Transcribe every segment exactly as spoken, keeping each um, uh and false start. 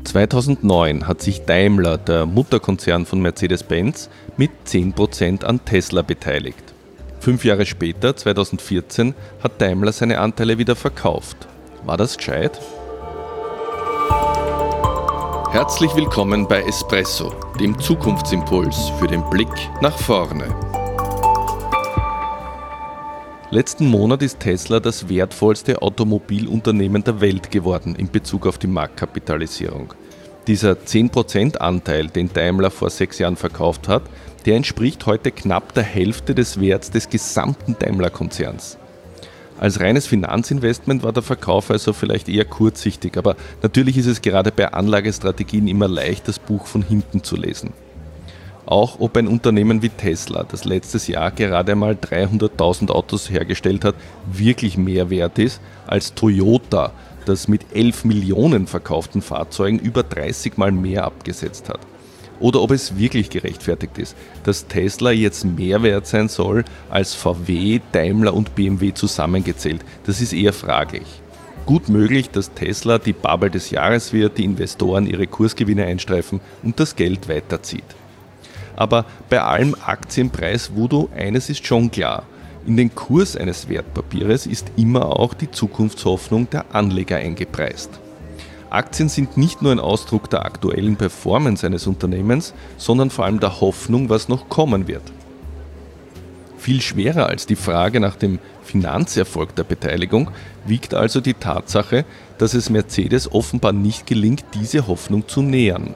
zweitausendneun hat sich Daimler, der Mutterkonzern von Mercedes-Benz, mit zehn Prozent an Tesla beteiligt. Fünf Jahre später, zweitausendvierzehn, hat Daimler seine Anteile wieder verkauft. War das gescheit? Herzlich willkommen bei Espresso, dem Zukunftsimpuls für den Blick nach vorne. Letzten Monat ist Tesla das wertvollste Automobilunternehmen der Welt geworden in Bezug auf die Marktkapitalisierung. Dieser zehn Prozent Anteil, den Daimler vor sechs Jahren verkauft hat, der entspricht heute knapp der Hälfte des Werts des gesamten Daimler-Konzerns. Als reines Finanzinvestment war der Verkauf also vielleicht eher kurzsichtig, aber natürlich ist es gerade bei Anlagestrategien immer leicht, das Buch von hinten zu lesen. Auch ob ein Unternehmen wie Tesla, das letztes Jahr gerade einmal dreihunderttausend Autos hergestellt hat, wirklich mehr wert ist als Toyota, das mit elf Millionen verkauften Fahrzeugen über dreißig Mal mehr abgesetzt hat. Oder ob es wirklich gerechtfertigt ist, dass Tesla jetzt mehr wert sein soll als V W, Daimler und B M W zusammengezählt. Das ist eher fraglich. Gut möglich, dass Tesla die Bubble des Jahres wird, die Investoren ihre Kursgewinne einstreifen und das Geld weiterzieht. Aber bei allem Aktienpreis-Voodoo, eines ist schon klar: In den Kurs eines Wertpapiers ist immer auch die Zukunftshoffnung der Anleger eingepreist. Aktien sind nicht nur ein Ausdruck der aktuellen Performance eines Unternehmens, sondern vor allem der Hoffnung, was noch kommen wird. Viel schwerer als die Frage nach dem Finanzerfolg der Beteiligung wiegt also die Tatsache, dass es Mercedes offenbar nicht gelingt, diese Hoffnung zu nähern.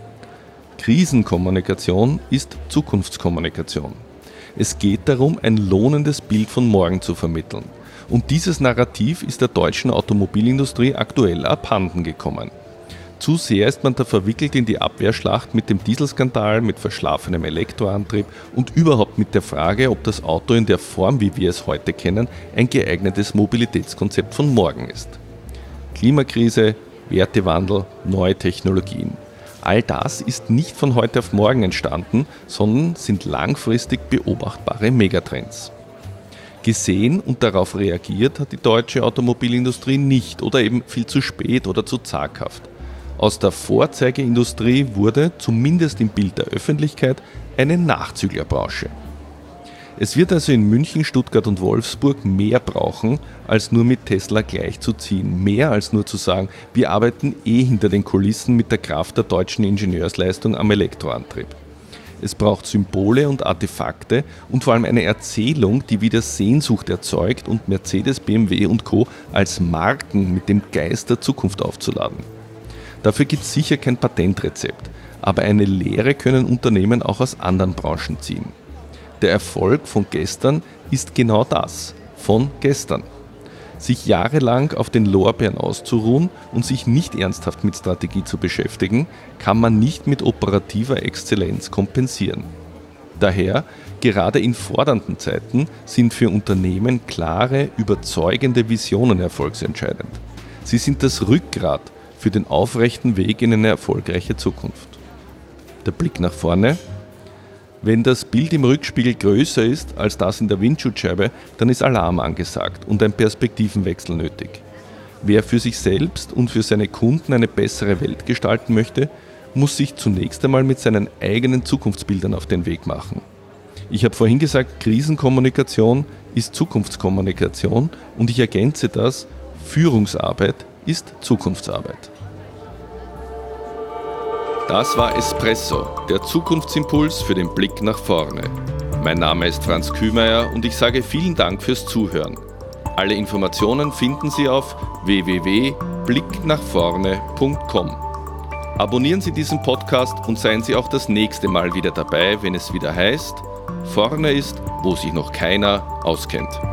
Krisenkommunikation ist Zukunftskommunikation. Es geht darum, ein lohnendes Bild von morgen zu vermitteln. Und dieses Narrativ ist der deutschen Automobilindustrie aktuell abhanden gekommen. Zu sehr ist man da verwickelt in die Abwehrschlacht mit dem Dieselskandal, mit verschlafenem Elektroantrieb und überhaupt mit der Frage, ob das Auto in der Form, wie wir es heute kennen, ein geeignetes Mobilitätskonzept von morgen ist. Klimakrise, Wertewandel, neue Technologien. All das ist nicht von heute auf morgen entstanden, sondern sind langfristig beobachtbare Megatrends. Gesehen und darauf reagiert hat die deutsche Automobilindustrie nicht oder eben viel zu spät oder zu zaghaft. Aus der Vorzeigeindustrie wurde, zumindest im Bild der Öffentlichkeit, eine Nachzüglerbranche. Es wird also in München, Stuttgart und Wolfsburg mehr brauchen, als nur mit Tesla gleichzuziehen. Mehr als nur zu sagen, wir arbeiten eh hinter den Kulissen mit der Kraft der deutschen Ingenieursleistung am Elektroantrieb. Es braucht Symbole und Artefakte und vor allem eine Erzählung, die wieder Sehnsucht erzeugt und Mercedes, B M W und Co. als Marken mit dem Geist der Zukunft aufzuladen. Dafür gibt es sicher kein Patentrezept, aber eine Lehre können Unternehmen auch aus anderen Branchen ziehen. Der Erfolg von gestern ist genau das, von gestern. Sich jahrelang auf den Lorbeeren auszuruhen und sich nicht ernsthaft mit Strategie zu beschäftigen, kann man nicht mit operativer Exzellenz kompensieren. Daher, gerade in fordernden Zeiten, sind für Unternehmen klare, überzeugende Visionen erfolgsentscheidend. Sie sind das Rückgrat für den aufrechten Weg in eine erfolgreiche Zukunft. Der Blick nach vorne. Wenn das Bild im Rückspiegel größer ist als das in der Windschutzscheibe, dann ist Alarm angesagt und ein Perspektivenwechsel nötig. Wer für sich selbst und für seine Kunden eine bessere Welt gestalten möchte, muss sich zunächst einmal mit seinen eigenen Zukunftsbildern auf den Weg machen. Ich habe vorhin gesagt, Krisenkommunikation ist Zukunftskommunikation und ich ergänze das, Führungsarbeit ist Zukunftsarbeit. Das war Espresso, der Zukunftsimpuls für den Blick nach vorne. Mein Name ist Franz Kühmeier und ich sage vielen Dank fürs Zuhören. Alle Informationen finden Sie auf w w w punkt blick nach vorne punkt com. Abonnieren Sie diesen Podcast und seien Sie auch das nächste Mal wieder dabei, wenn es wieder heißt: Vorne ist, wo sich noch keiner auskennt.